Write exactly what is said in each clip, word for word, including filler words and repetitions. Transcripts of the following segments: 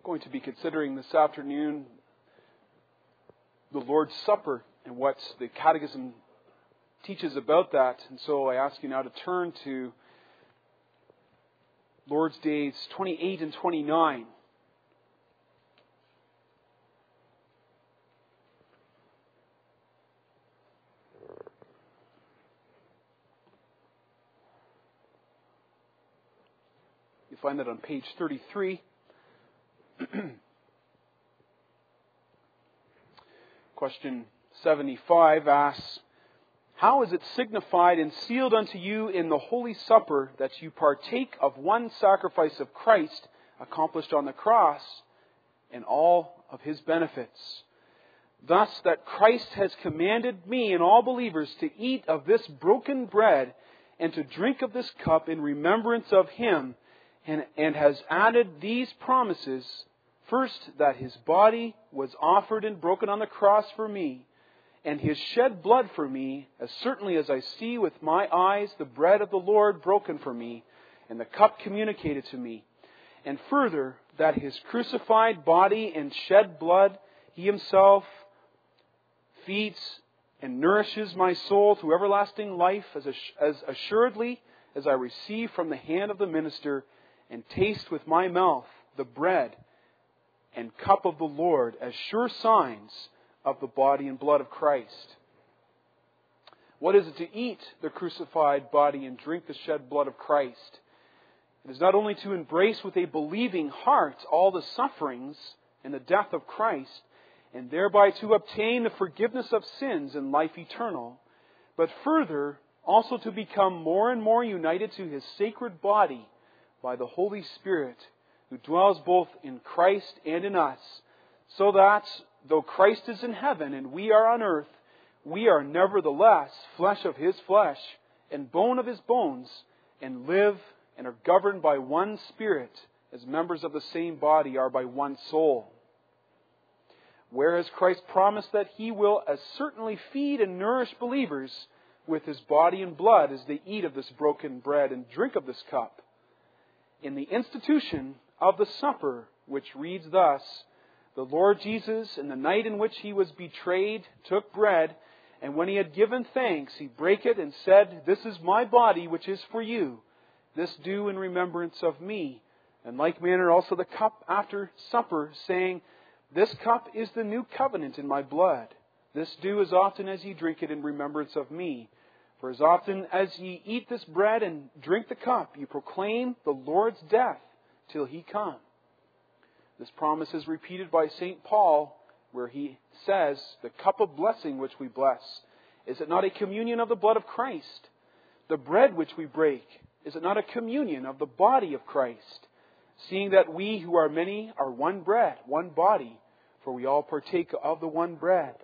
going to be considering this afternoon the Lord's Supper and what the Catechism teaches about that. And so I ask you now to turn to Lord's Days twenty-eight and twenty-nine. You find that on page thirty-three. Question seventy-five asks, how is it signified and sealed unto you in the Holy Supper that you partake of one sacrifice of Christ accomplished on the cross and all of His benefits? Thus that Christ has commanded me and all believers to eat of this broken bread and to drink of this cup in remembrance of Him, and, and has added these promises. First, that His body was offered and broken on the cross for me, and His shed blood for me, as certainly as I see with my eyes the bread of the Lord broken for me, and the cup communicated to me. And further, that His crucified body and shed blood, He Himself feeds and nourishes my soul to everlasting life, as, as assuredly as I receive from the hand of the minister, and taste with my mouth the bread and cup of the Lord as sure signs of the body and blood of Christ. What is it to eat the crucified body and drink the shed blood of Christ? It is not only to embrace with a believing heart all the sufferings and the death of Christ, and thereby to obtain the forgiveness of sins and life eternal, but further also to become more and more united to His sacred body by the Holy Spirit, who dwells both in Christ and in us, so that, though Christ is in heaven and we are on earth, we are nevertheless flesh of His flesh and bone of His bones, and live and are governed by one Spirit, as members of the same body are by one soul. Whereas Christ promised that He will as certainly feed and nourish believers with His body and blood as they eat of this broken bread and drink of this cup. In the institution of the supper, which reads thus, the Lord Jesus, in the night in which He was betrayed, took bread, and when He had given thanks, He brake it and said, This is my body, which is for you. This do in remembrance of me. In like manner also the cup after supper, saying, This cup is the new covenant in my blood. This do as often as ye drink it in remembrance of me. For as often as ye eat this bread and drink the cup, ye proclaim the Lord's death till He come. This promise is repeated by Saint Paul, where he says, the cup of blessing which we bless, is it not a communion of the blood of Christ? The bread which we break, is it not a communion of the body of Christ? Seeing that we who are many are one bread, one body, for we all partake of the one bread.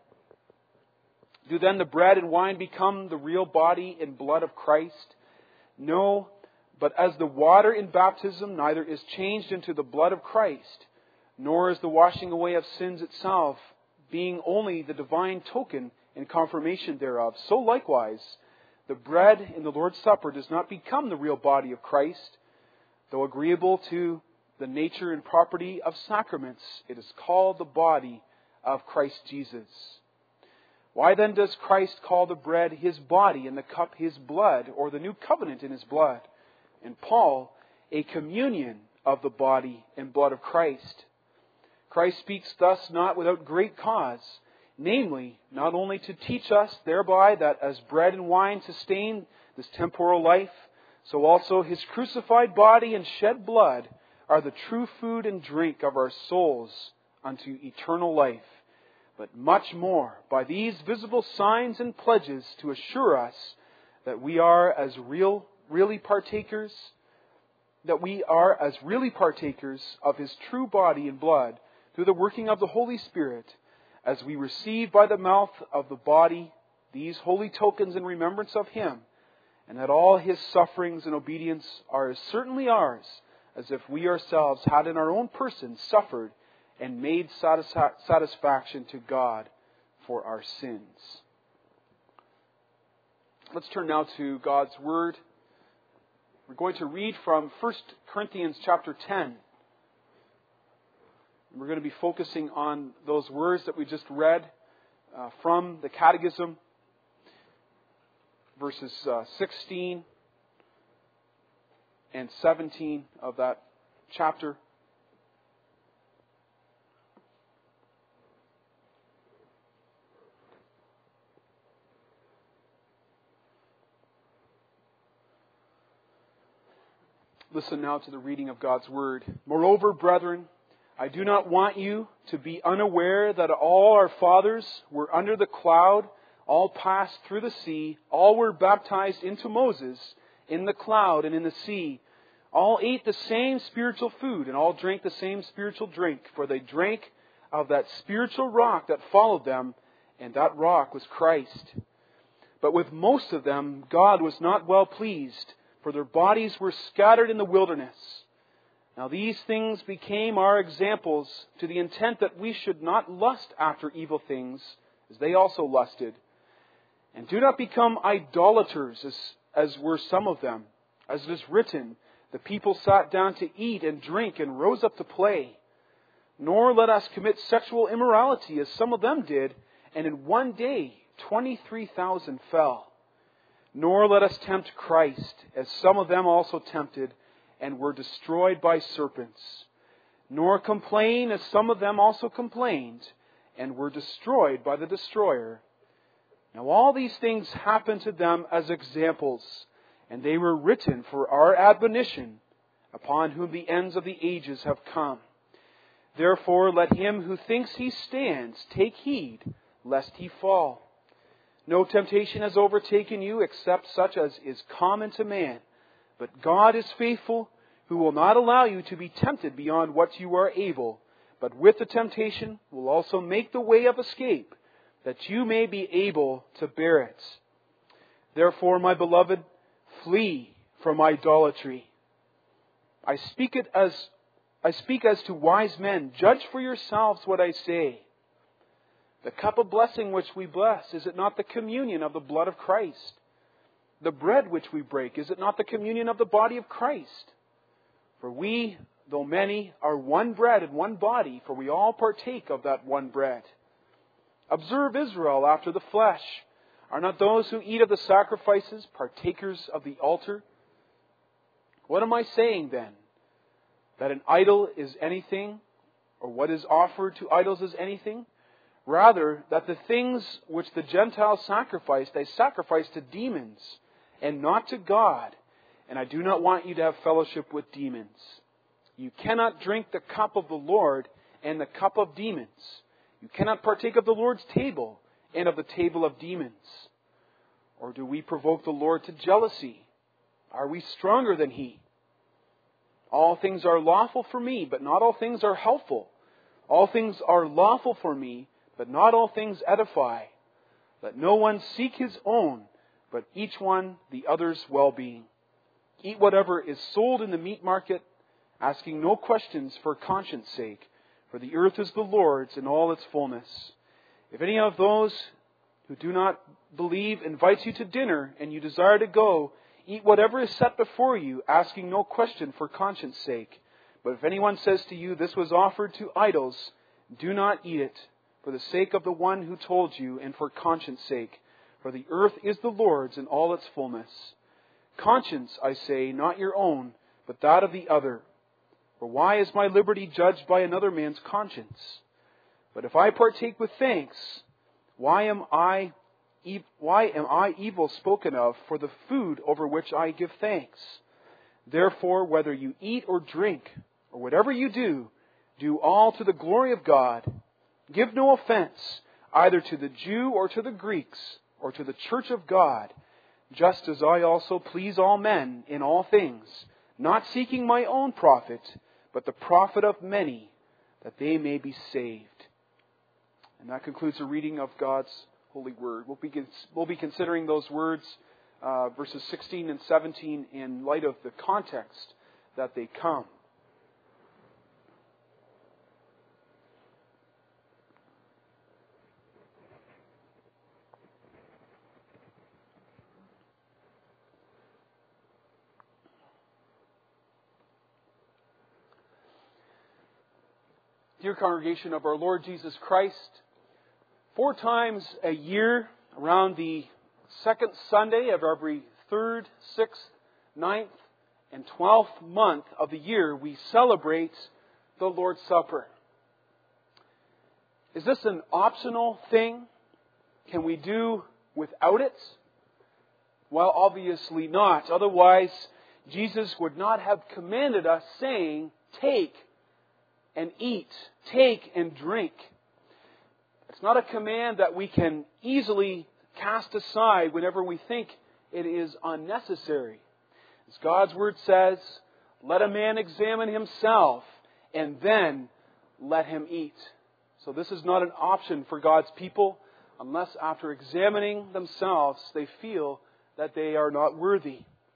Do then the bread and wine become the real body and blood of Christ? No, but as the water in baptism neither is changed into the blood of Christ, nor is the washing away of sins itself, being only the divine token and confirmation thereof, so likewise the bread in the Lord's Supper does not become the real body of Christ. Though agreeable to the nature and property of sacraments, it is called the body of Christ Jesus. Why then does Christ call the bread His body and the cup His blood, or the new covenant in His blood, and Paul a communion of the body and blood of Christ? Christ speaks thus not without great cause, namely, not only to teach us thereby that as bread and wine sustain this temporal life, so also His crucified body and shed blood are the true food and drink of our souls unto eternal life. But much more, by these visible signs and pledges to assure us that we are as real, really partakers, that we are as really partakers of His true body and blood through the working of the Holy Spirit, as we receive by the mouth of the body these holy tokens in remembrance of Him, and that all His sufferings and obedience are as certainly ours as if we ourselves had in our own person suffered and made satisfa- satisfaction to God for our sins. Let's turn now to God's Word. We're going to read from First Corinthians chapter ten. We're going to be focusing on those words that we just read uh, from the Catechism, verses uh, sixteen and seventeen of that chapter. Listen now to the reading of God's Word. Moreover, brethren, I do not want you to be unaware that all our fathers were under the cloud, all passed through the sea, all were baptized into Moses in the cloud and in the sea. All ate the same spiritual food, and all drank the same spiritual drink, for they drank of that spiritual rock that followed them, and that rock was Christ. But with most of them God was not well pleased, for their bodies were scattered in the wilderness. Now these things became our examples, to the intent that we should not lust after evil things, as they also lusted. And do not become idolaters, as, as were some of them. As it is written, the people sat down to eat and drink and rose up to play. Nor let us commit sexual immorality, as some of them did, and in one day twenty-three thousand fell. Nor let us tempt Christ, as some of them also tempted, and were destroyed by serpents. Nor complain, as some of them also complained, and were destroyed by the destroyer. Now all these things happened to them as examples, and they were written for our admonition, upon whom the ends of the ages have come. Therefore let him who thinks he stands take heed, lest he fall. No temptation has overtaken you except such as is common to man. But God is faithful, who will not allow you to be tempted beyond what you are able, but with the temptation will also make the way of escape, that you may be able to bear it. Therefore, my beloved, flee from idolatry. I speak it as I speak as to wise men. Judge for yourselves what I say. The cup of blessing which we bless, is it not the communion of the blood of Christ? The bread which we break, is it not the communion of the body of Christ? For we, though many, are one bread and one body, for we all partake of that one bread. Observe Israel after the flesh. Are not those who eat of the sacrifices partakers of the altar? What am I saying then? That an idol is anything, or what is offered to idols is anything? Rather, that the things which the Gentiles sacrifice, they sacrifice to demons, and not to God. And I do not want you to have fellowship with demons. You cannot drink the cup of the Lord and the cup of demons. You cannot partake of the Lord's table and of the table of demons. Or do we provoke the Lord to jealousy? Are we stronger than He? All things are lawful for me, but not all things are helpful. All things are lawful for me, but not all things edify. Let no one seek his own, but each one the other's well-being. Eat whatever is sold in the meat market, asking no questions for conscience sake, for the earth is the Lord's in all its fullness. If any of those who do not believe invites you to dinner, and you desire to go, eat whatever is set before you, asking no question for conscience sake. But if anyone says to you, this was offered to idols, do not eat it, for the sake of the one who told you, and for conscience sake. For the earth is the Lord's in all its fullness. Conscience, I say, not your own, but that of the other. For why is my liberty judged by another man's conscience? But if I partake with thanks, why am I, why am I evil spoken of for the food over which I give thanks? Therefore, whether you eat or drink, or whatever you do, do all to the glory of God. Give no offense, either to the Jew or to the Greeks, or to the church of God, just as I also please all men in all things, not seeking my own profit, but the profit of many, that they may be saved. And that concludes the reading of God's holy word. We'll be, we'll be considering those words, uh, verses sixteen and seventeen, in light of the context that they come. Dear congregation of our Lord Jesus Christ, four times a year, around the second Sunday of every third, sixth, ninth, and twelfth month of the year, we celebrate the Lord's Supper. Is this an optional thing? Can we do without it? Well, obviously not. Otherwise, Jesus would not have commanded us saying, take and eat, take and drink. It's not a command that we can easily cast aside whenever we think it is unnecessary. As God's Word says, let a man examine himself and then let him eat. So this is not an option for God's people unless after examining themselves they feel that they are not worthy.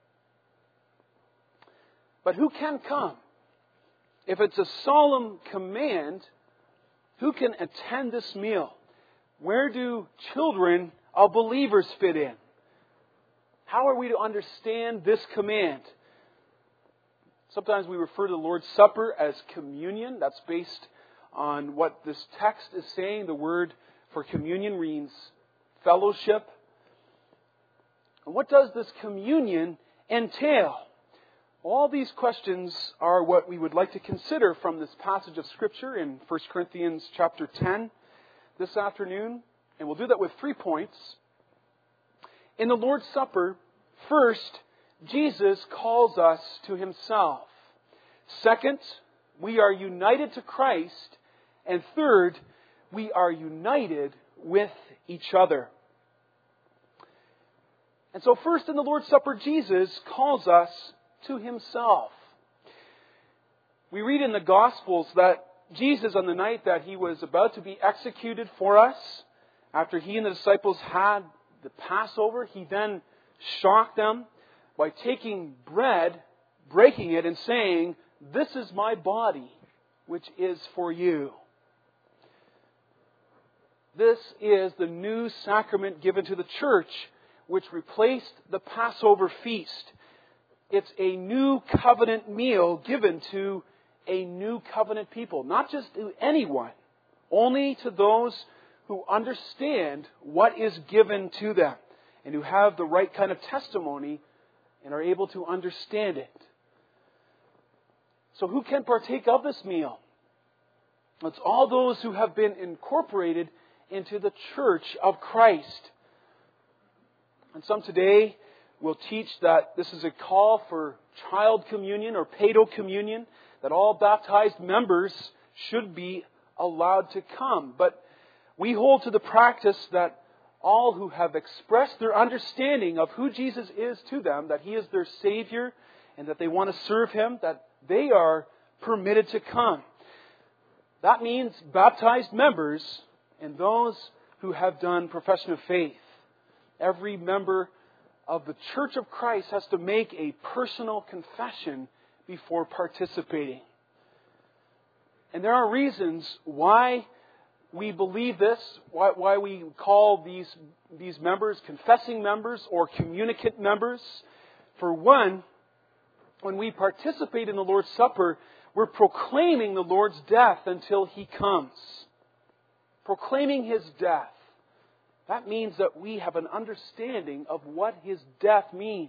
But who can come? If it's a solemn command, who can attend this meal? Where do children of believers fit in? How are we to understand this command? Sometimes we refer to the Lord's Supper as communion. That's based on what this text is saying. The word for communion means fellowship. And what does this communion entail? All these questions are what we would like to consider from this passage of Scripture in First Corinthians chapter ten this afternoon. And we'll do that with three points. In the Lord's Supper, first, Jesus calls us to Himself. Second, we are united to Christ. And third, we are united with each other. And so first in the Lord's Supper, Jesus calls us to Himself. We read in the Gospels that Jesus, on the night that He was about to be executed for us, after He and the disciples had the Passover, He then shocked them by taking bread, breaking it, and saying, "This is my body, which is for you." This is the new sacrament given to the church, which replaced the Passover feast. It's a new covenant meal given to a new covenant people. Not just to anyone, only to those who understand what is given to them and who have the right kind of testimony and are able to understand it. So who can partake of this meal? It's all those who have been incorporated into the church of Christ. And some today will teach that this is a call for child communion or paedo communion, that all baptized members should be allowed to come. But we hold to the practice that all who have expressed their understanding of who Jesus is to them, that He is their Savior and that they want to serve Him, that they are permitted to come. That means baptized members and those who have done profession of faith. Every member of the Church of Christ has to make a personal confession before participating. And there are reasons why we believe this, why, why we call these, these members confessing members or communicant members. For one, when we participate in the Lord's Supper, we're proclaiming the Lord's death until He comes. Proclaiming His death. That means that we have an understanding of what His death means.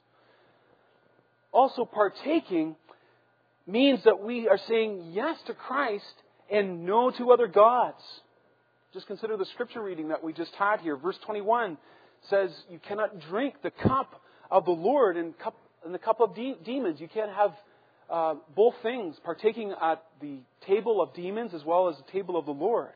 Also, partaking means that we are saying yes to Christ and no to other gods. Just consider the scripture reading that we just had here. Verse twenty-one says, you cannot drink the cup of the Lord and, cup, and the cup of de- demons. You can't have uh, both things, partaking at the table of demons as well as the table of the Lord.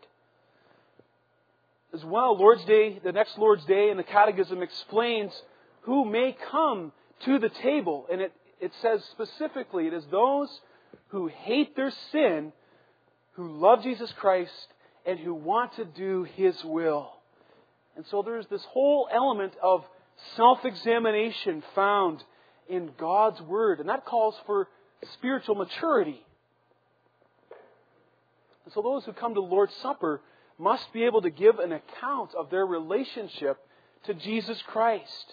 As well, Lord's Day, the next Lord's Day in the Catechism explains who may come to the table. And it, it says specifically, it is those who hate their sin, who love Jesus Christ, and who want to do His will. And so there's this whole element of self-examination found in God's Word. And that calls for spiritual maturity. And so those who come to the Lord's Supper must be able to give an account of their relationship to Jesus Christ.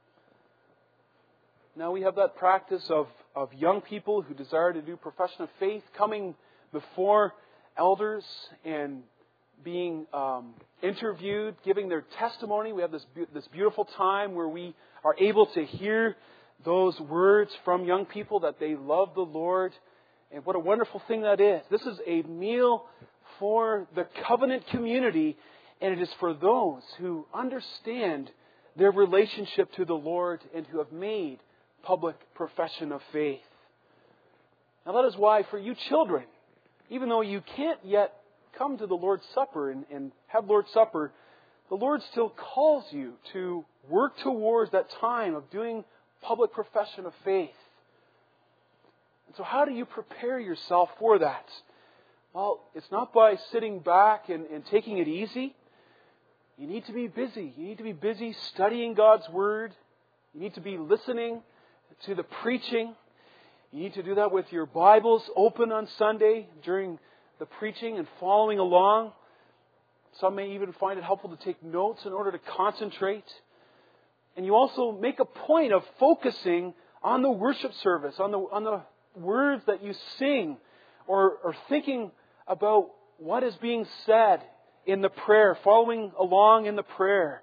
Now we have that practice of, of young people who desire to do profession of faith coming before elders and being um, interviewed, giving their testimony. We have this be- this beautiful time where we are able to hear those words from young people that they love the Lord. And what a wonderful thing that is. This is a meal for the covenant community, and it is for those who understand their relationship to the Lord and who have made public profession of faith. Now that is why for you children, even though you can't yet come to the Lord's Supper and, and have Lord's Supper, the Lord still calls you to work towards that time of doing public profession of faith. And so how do you prepare yourself for that? Well, it's not by sitting back and, and taking it easy. You need to be busy. You need to be busy studying God's Word. You need to be listening to the preaching. You need to do that with your Bibles open on Sunday during the preaching and following along. Some may even find it helpful to take notes in order to concentrate. And you also make a point of focusing on the worship service, on the on the words that you sing, or, or thinking about what is being said in the prayer, following along in the prayer.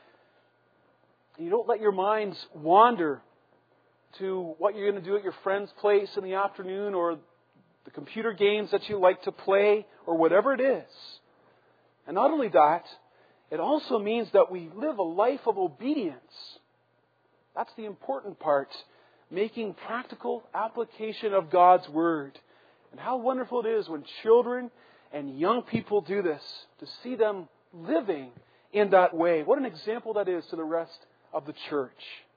You don't let your minds wander to what you're going to do at your friend's place in the afternoon, or the computer games that you like to play, or whatever it is. And not only that, it also means that we live a life of obedience. That's the important part. Making practical application of God's Word. And how wonderful it is when children and young people do this, to see them living in that way. What an example that is to the rest of the church.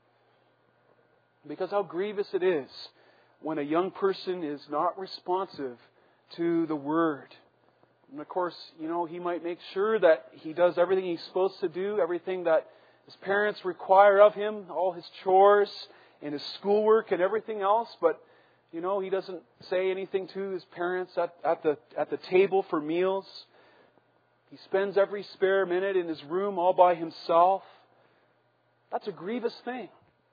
Because how grievous it is when a young person is not responsive to the Word. And of course, you know, he might make sure that he does everything he's supposed to do, everything that his parents require of him, all his chores and his schoolwork and everything else, but you know, he doesn't say anything to his parents at, at the at the table for meals. He spends every spare minute in his room all by himself. That's a grievous thing.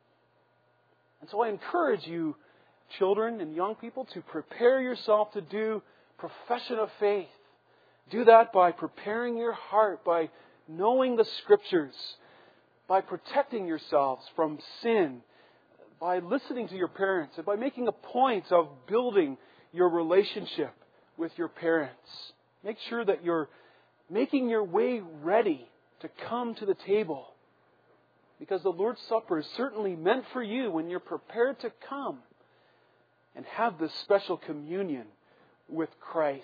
And so I encourage you, children and young people, to prepare yourself to do profession of faith. Do that by preparing your heart, by knowing the Scriptures, by protecting yourselves from sin, by listening to your parents, and by making a point of building your relationship with your parents. Make sure that you're making your way ready to come to the table. Because the Lord's Supper is certainly meant for you when you're prepared to come and have this special communion with Christ.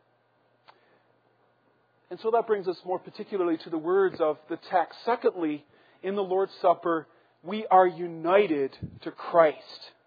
And so that brings us more particularly to the words of the text. Secondly, in the Lord's Supper, we are united to Christ.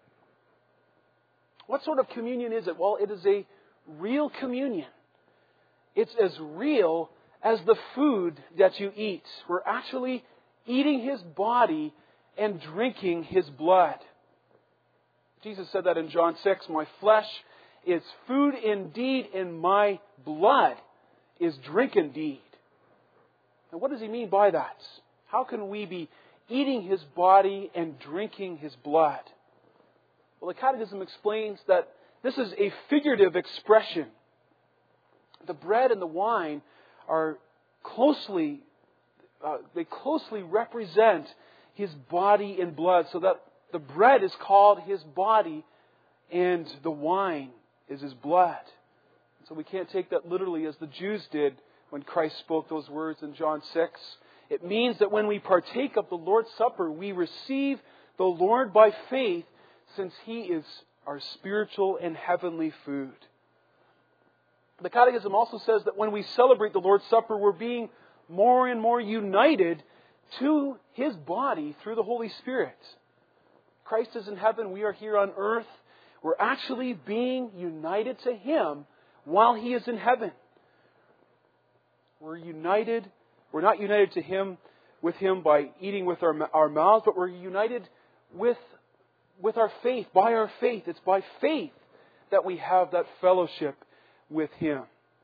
What sort of communion is it? Well, it is a real communion. It's as real as the food that you eat. We're actually eating His body and drinking His blood. Jesus said that in John six, "My flesh is food indeed, and my blood is drink indeed." Now, what does He mean by that? How can we be eating His body and drinking His blood? Well, the Catechism explains that this is a figurative expression. The bread and the wine are closely, uh, they closely represent His body and blood, so that the bread is called His body and the wine is His blood. So we can't take that literally as the Jews did when Christ spoke those words in John six. It means that when we partake of the Lord's Supper, we receive the Lord by faith, since He is our spiritual and heavenly food. The Catechism also says that when we celebrate the Lord's Supper, we're being more and more united to His body through the Holy Spirit. Christ is in heaven, we are here on earth. We're actually being united to Him while He is in heaven. We're united. We're not united to Him with Him by eating with our, our mouths, but we're united with, with our faith, by our faith. It's by faith that we have that fellowship with Him.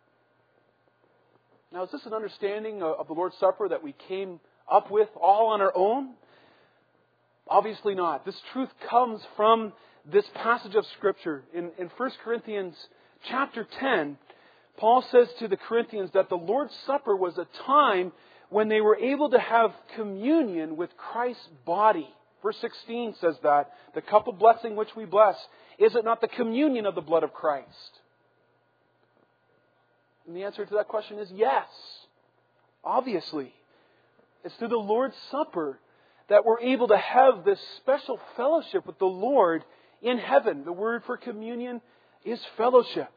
Now, is this an understanding of the Lord's Supper that we came up with all on our own? Obviously not. This truth comes from this passage of Scripture. In, in First Corinthians chapter ten, Paul says to the Corinthians that the Lord's Supper was a time when they were able to have communion with Christ's body. Verse sixteen says that, the cup of blessing which we bless, is it not the communion of the blood of Christ? And the answer to that question is yes. Obviously. It's through the Lord's Supper that we're able to have this special fellowship with the Lord in heaven. The word for communion is fellowship.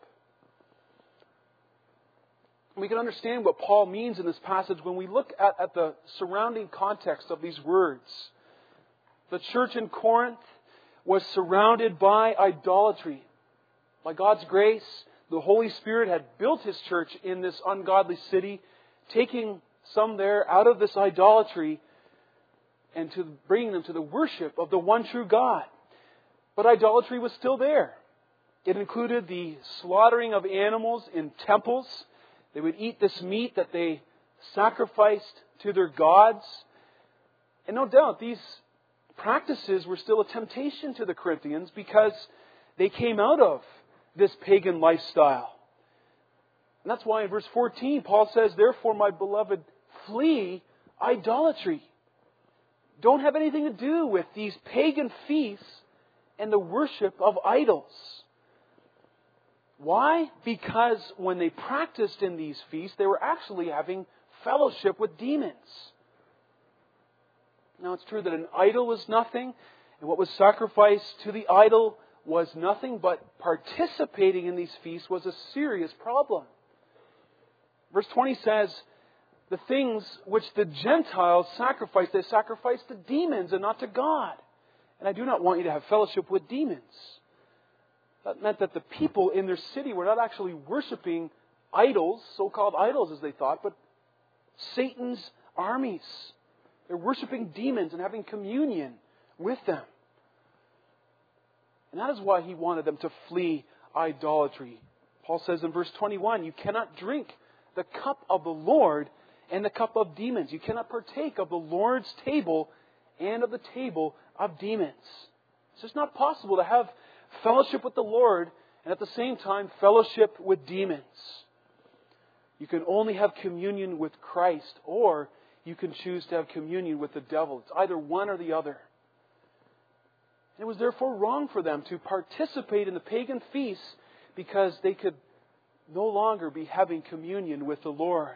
We can understand what Paul means in this passage when we look at, at the surrounding context of these words. The church in Corinth was surrounded by idolatry. By God's grace, the Holy Spirit had built His church in this ungodly city, taking some there out of this idolatry and to bringing them to the worship of the one true God. But idolatry was still there. It included the slaughtering of animals in temples. They would eat this meat that they sacrificed to their gods. And no doubt these practices were still a temptation to the Corinthians because they came out of this pagan lifestyle. And that's why in verse fourteen, Paul says, "Therefore, my beloved, flee idolatry." Don't have anything to do with these pagan feasts and the worship of idols. Why? Because when they practiced in these feasts, they were actually having fellowship with demons. Now, it's true that an idol was nothing, and what was sacrificed to the idol was nothing, but participating in these feasts was a serious problem. Verse twenty says, the things which the Gentiles sacrificed, they sacrificed to demons and not to God. And I do not want you to have fellowship with demons. That meant that the people in their city were not actually worshiping idols, so-called idols as they thought, but Satan's armies. They're worshiping demons and having communion with them. And that is why he wanted them to flee idolatry. Paul says in verse twenty-one, you cannot drink the cup of the Lord and the cup of demons. You cannot partake of the Lord's table and of the table of demons. It's just not possible to have fellowship with the Lord and at the same time fellowship with demons. You can only have communion with Christ, or you can choose to have communion with the devil. It's either one or the other. It was therefore wrong for them to participate in the pagan feasts because they could no longer be having communion with the Lord.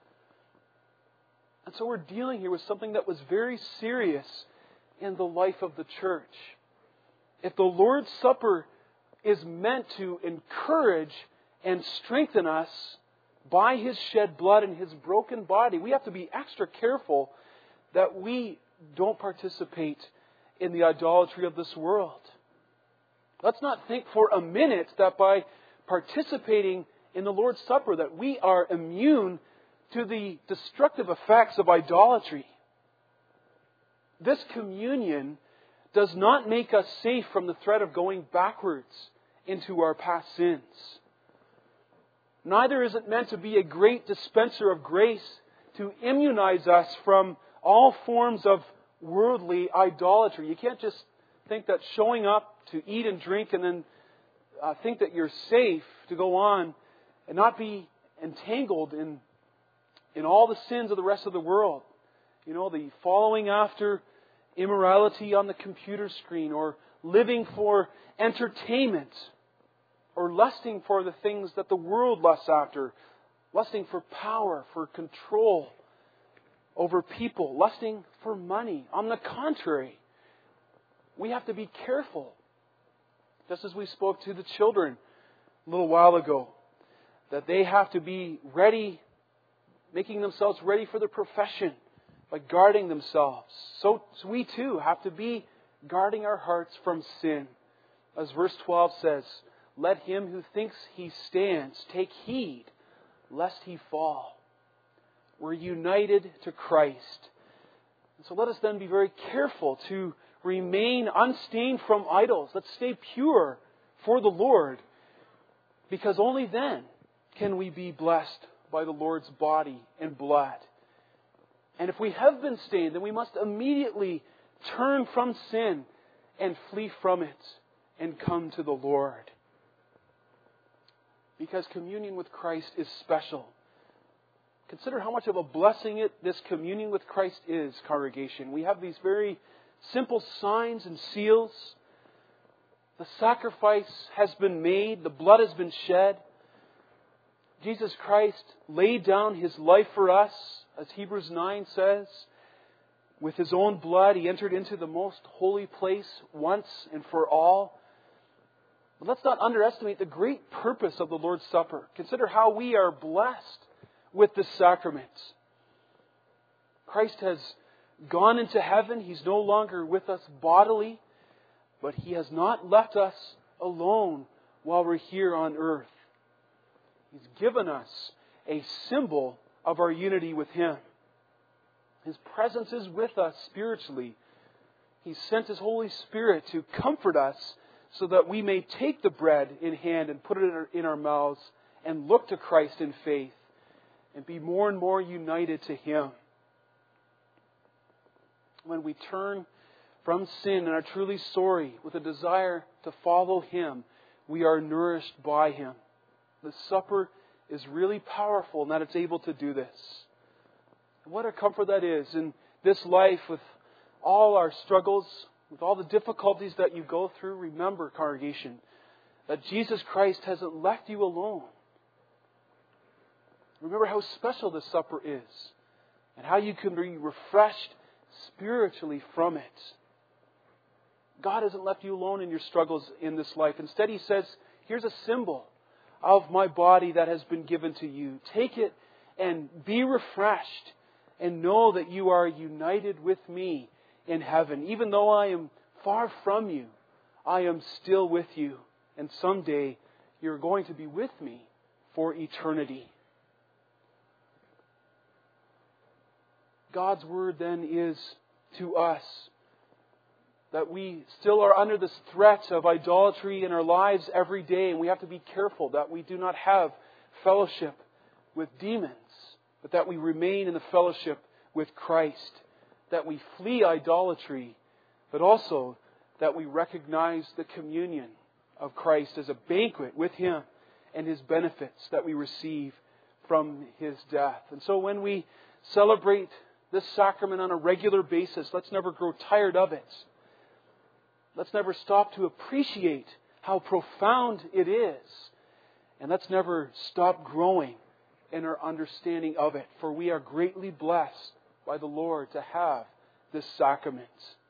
And so we're dealing here with something that was very serious in the life of the church. If the Lord's Supper is meant to encourage and strengthen us by His shed blood and His broken body, we have to be extra careful that we don't participate in the idolatry of this world. Let's not think for a minute that by participating in the Lord's Supper that we are immune to the destructive effects of idolatry. This communion does not make us safe from the threat of going backwards into our past sins. Neither is it meant to be a great dispenser of grace to immunize us from all forms of worldly idolatry. You can't just think that showing up to eat and drink and then uh, think that you're safe to go on and not be entangled in, in all the sins of the rest of the world. You know, the following after immorality on the computer screen, or living for entertainment, or lusting for the things that the world lusts after, lusting for power, for control over people, lusting for money. On the contrary, we have to be careful. Just as we spoke to the children a little while ago, that they have to be ready, making themselves ready for their profession by guarding themselves. So, so we too have to be guarding our hearts from sin. As verse twelve says, let him who thinks he stands take heed lest he fall. We're united to Christ. And so let us then be very careful to remain unstained from idols. Let's stay pure for the Lord, because only then can we be blessed by the Lord's body and blood. And if we have been stained, then we must immediately turn from sin and flee from it and come to the Lord. because communion with Christ is special. Consider how much of a blessing it this communion with Christ is, congregation. We have these very simple signs and seals. The sacrifice has been made. The blood has been shed. Jesus Christ laid down His life for us, as Hebrews nine says. With His own blood, He entered into the most holy place once and for all. But let's not underestimate the great purpose of the Lord's Supper. Consider how we are blessed with this sacrament. Christ has gone into heaven. He's no longer with us bodily, but He has not left us alone while we're here on earth. He's given us a symbol of our unity with Him. His presence is with us spiritually. He sent His Holy Spirit to comfort us so that we may take the bread in hand and put it in our, in our mouths and look to Christ in faith and be more and more united to Him. When we turn from sin and are truly sorry with a desire to follow Him, we are nourished by Him. The supper is really powerful in that it's able to do this. What a comfort that is in this life with all our struggles, with all the difficulties that you go through. Remember, congregation, that Jesus Christ hasn't left you alone. Remember how special this supper is and how you can be refreshed spiritually from it. God hasn't left you alone in your struggles in this life. Instead, He says, here's a symbol of my body that has been given to you. Take it and be refreshed and know that you are united with me in heaven. Even though I am far from you, I am still with you. And someday you're going to be with me for eternity. God's Word then is to us that we still are under this threat of idolatry in our lives every day, and we have to be careful that we do not have fellowship with demons, but that we remain in the fellowship with Christ, that we flee idolatry, but also that we recognize the communion of Christ as a banquet with Him and His benefits that we receive from His death. And so when we celebrate this sacrament on a regular basis, let's never grow tired of it. Let's never stop to appreciate how profound it is. And let's never stop growing in our understanding of it. For we are greatly blessed by the Lord to have this sacrament.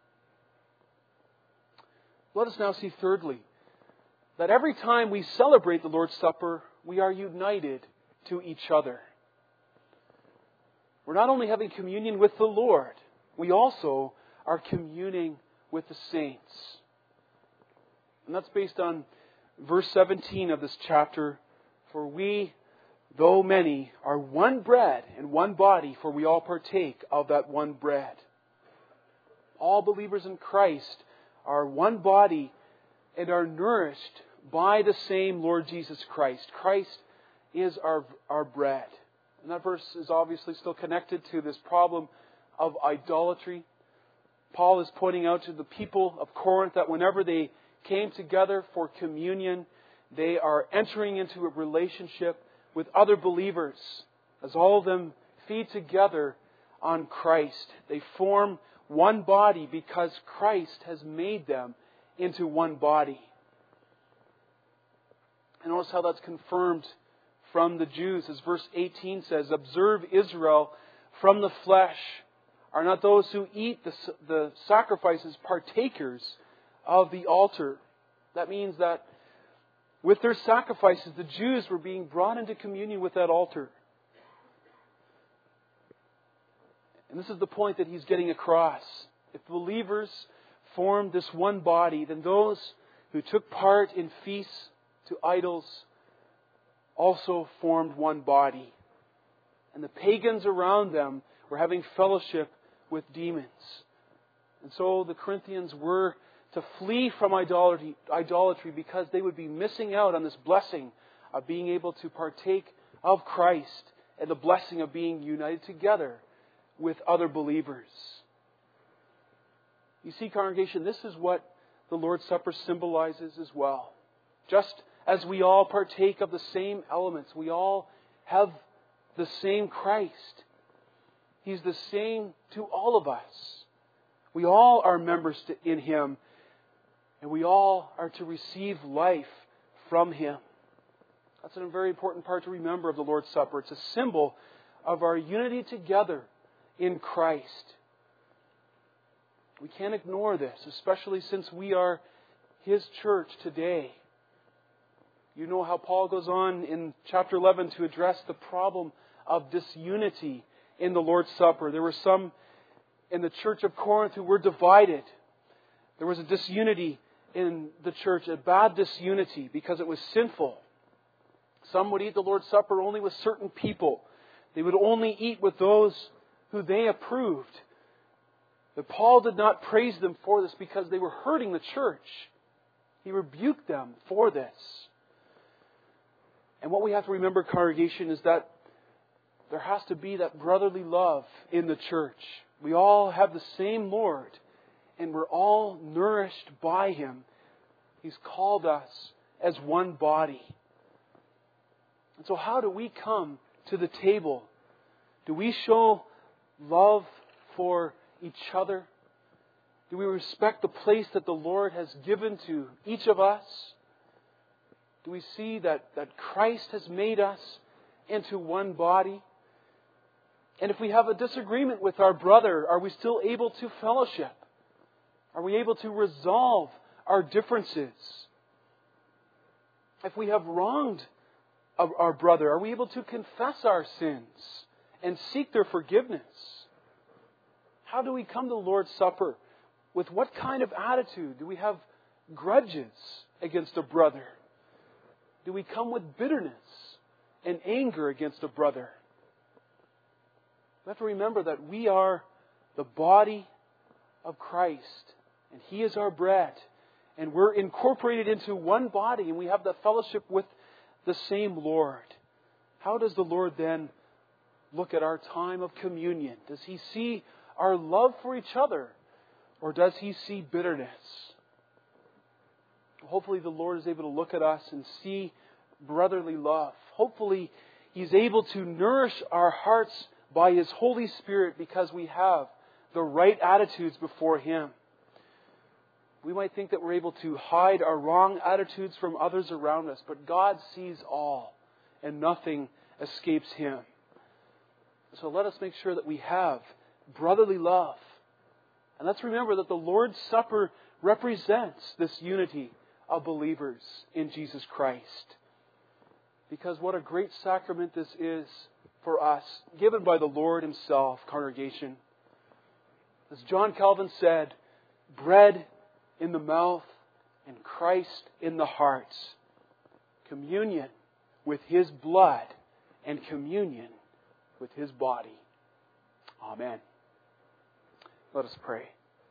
Let us now see thirdly, that every time we celebrate the Lord's Supper, we are united to each other. We're not only having communion with the Lord, we also are communing with the saints. And that's based on verse seventeen of this chapter. For we, though many, are one bread and one body, for we all partake of that one bread. All believers in Christ are one body and are nourished by the same Lord Jesus Christ. Christ is our, our bread. And that verse is obviously still connected to this problem of idolatry. Paul is pointing out to the people of Corinth that whenever they came together for communion, they are entering into a relationship with other believers. As all of them feed together on Christ, they form one body because Christ has made them into one body. And notice how that's confirmed from the Jews, as verse eighteen says, "Observe, Israel, from the flesh are not those who eat the, the sacrifices partakers of the altar." That means that with their sacrifices, the Jews were being brought into communion with that altar. And this is the point that he's getting across. If believers formed this one body, then those who took part in feasts to idols also formed one body. And the pagans around them were having fellowship with demons. And so the Corinthians were to flee from idolatry, idolatry because they would be missing out on this blessing of being able to partake of Christ and the blessing of being united together with other believers. You see, congregation, this is what the Lord's Supper symbolizes as well. Just as we all partake of the same elements. We all have the same Christ. He's the same to all of us. We all are members to, in Him, and we all are to receive life from Him. That's a very important part to remember of the Lord's Supper. It's a symbol of our unity together in Christ. We can't ignore this, especially since we are His church today. You know how Paul goes on in chapter eleven to address the problem of disunity in the Lord's Supper. There were some in the church of Corinth who were divided. There was a disunity in the church, a bad disunity, because it was sinful. Some would eat the Lord's Supper only with certain people. They would only eat with those who they approved. But Paul did not praise them for this because they were hurting the church. He rebuked them for this. And what we have to remember, congregation, is that there has to be that brotherly love in the church. We all have the same Lord, and we're all nourished by Him. He's called us as one body. And so how do we come to the table? Do we show love for each other? Do we respect the place that the Lord has given to each of us? Do we see that, that Christ has made us into one body? And if we have a disagreement with our brother, are we still able to fellowship? Are we able to resolve our differences? If we have wronged our brother, are we able to confess our sins and seek their forgiveness? How do we come to the Lord's Supper? With what kind of attitude? Do we have grudges against a brother? Do we come with bitterness and anger against a brother? We have to remember that we are the body of Christ, and He is our bread, and we're incorporated into one body, and we have the fellowship with the same Lord. How does the Lord then look at our time of communion? Does He see our love for each other, or does He see bitterness? Hopefully the Lord is able to look at us and see brotherly love. Hopefully He's able to nourish our hearts by His Holy Spirit because we have the right attitudes before Him. We might think that we're able to hide our wrong attitudes from others around us, but God sees all, and nothing escapes Him. So let us make sure that we have brotherly love. And let's remember that the Lord's Supper represents this unity of believers in Jesus Christ. Because what a great sacrament this is for us, given by the Lord Himself, congregation. As John Calvin said, bread in the mouth and Christ in the heart. Communion with His blood and communion with His body. Amen. Let us pray.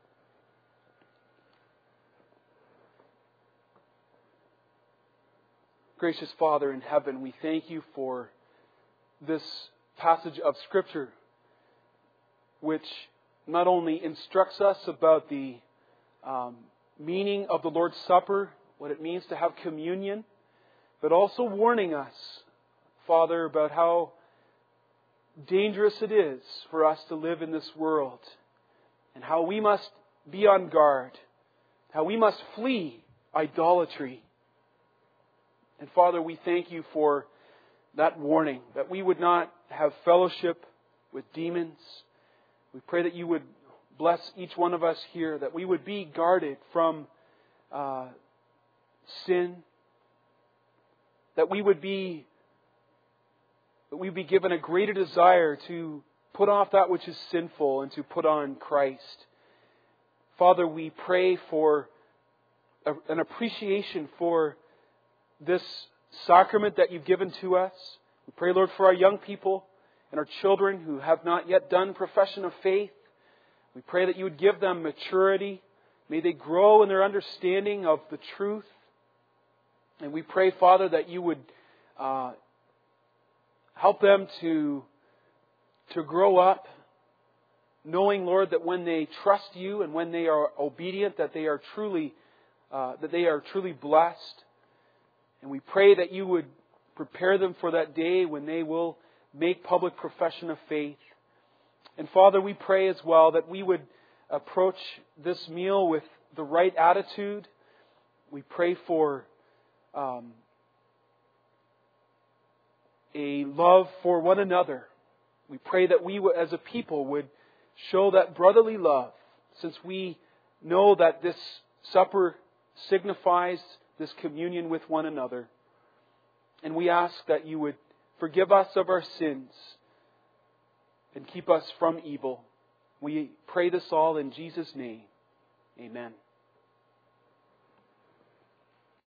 Gracious Father in heaven, we thank You for this passage of Scripture, which not only instructs us about the um, meaning of the Lord's Supper, what it means to have communion, but also warning us, Father, about how dangerous it is for us to live in this world, and how we must be on guard, how we must flee idolatry. And Father, we thank You for that warning, that we would not have fellowship with demons. We pray that You would bless each one of us here, that we would be guarded from uh, sin, that we would be that we would be given a greater desire to put off that which is sinful and to put on Christ. Father, we pray for a, an appreciation for this sacrament that You've given to us. We pray, Lord, for our young people and our children who have not yet done profession of faith. We pray that You would give them maturity. May they grow in their understanding of the truth. And we pray, Father, that You would uh, help them to, to grow up knowing, Lord, that when they trust You and when they are obedient, that they are truly uh, that they are truly blessed. And we pray that you would prepare them for that day when they will make public profession of faith. And Father, we pray as well that we would approach this meal with the right attitude. We pray for um, a love for one another. We pray that we as a people would show that brotherly love, since we know that this supper signifies this communion with one another. And we ask that you would forgive us of our sins and keep us from evil. We pray this all in Jesus' name. Amen.